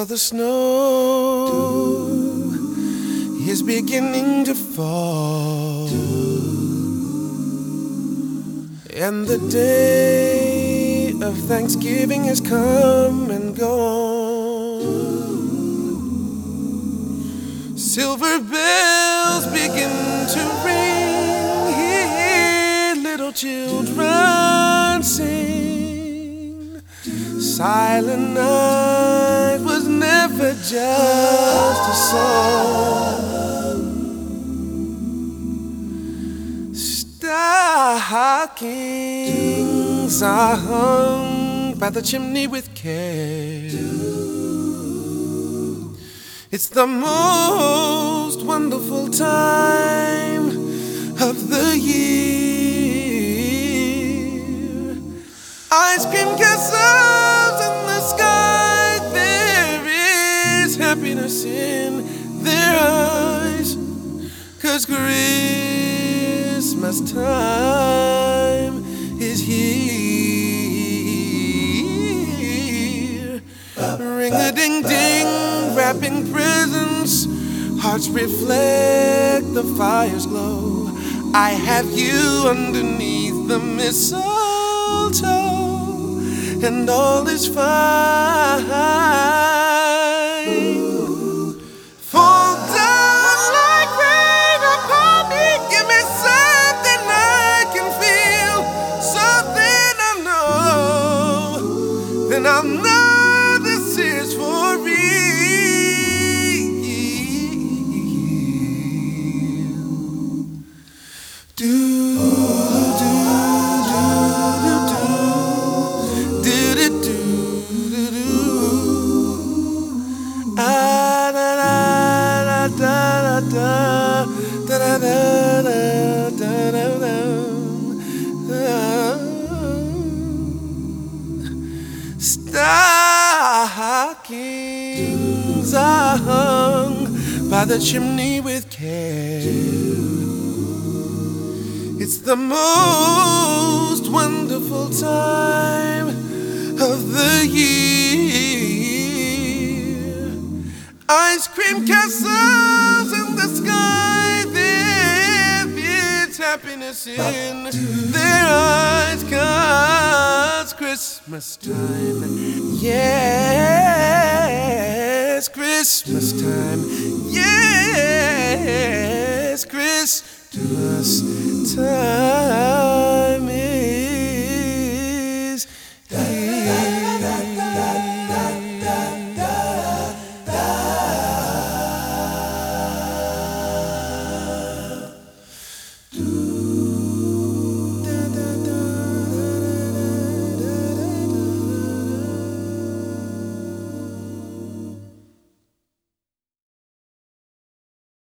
the snow is beginning to fall, and the day of Thanksgiving has come and gone. Silver bells begin to ring, hear little children sing. Silent night was never just a song. Stockings are hung by the chimney with care. It's the most wonderful time of the year. Ice cream castles in the sky, there is happiness in their eyes, 'cause Christmas time is here. Ring-a-ding-ding, wrapping presents, hearts reflect the fire's glow. I have you underneath the mistletoe, and all is fine. Fall down like rain upon me, give me something I can feel, something I know, then I'll know this is for real. Do do do do do do do do do. Ah da da da da da da da da da da. Stockings are hung by the chimney with care. It's the most wonderful time of the year. Ice cream castles in the sky, there is happiness in their eyes, 'cause Christmas time, yes, Christmas time, yes, Christmas time.